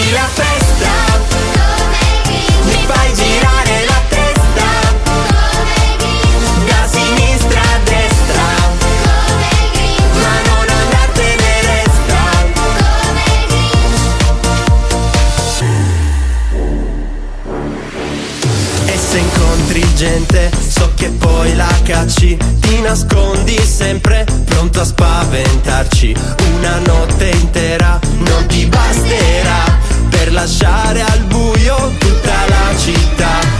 fai la festa, mi fai girare la testa, da sinistra a destra, ma non andartene resta. E se incontri gente, so che poi la cacci, ti nascondi sempre, pronto a spaventarci. Una notte intera non ti basterà per lasciare al buio tutta la città.